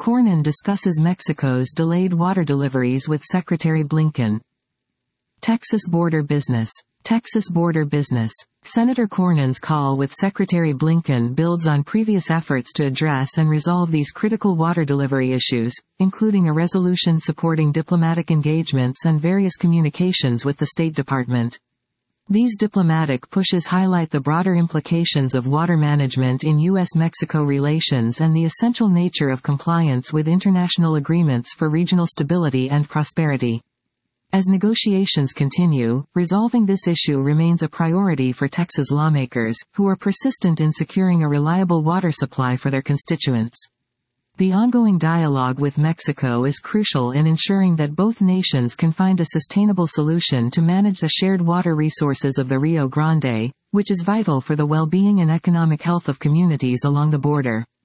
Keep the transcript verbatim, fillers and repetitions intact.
Cornyn discusses Mexico's delayed water deliveries with Secretary Blinken. Texas border business. Texas border business. Senator Cornyn's call with Secretary Blinken builds on previous efforts to address and resolve these critical water delivery issues, including a resolution supporting diplomatic engagements and various communications with the State Department. These diplomatic pushes highlight the broader implications of water management in U S Mexico relations and the essential nature of compliance with international agreements for regional stability and prosperity. As negotiations continue, resolving this issue remains a priority for Texas lawmakers, who are persistent in securing a reliable water supply for their constituents. The ongoing dialogue with Mexico is crucial in ensuring that both nations can find a sustainable solution to manage the shared water resources of the Rio Grande, which is vital for the well-being and economic health of communities along the border.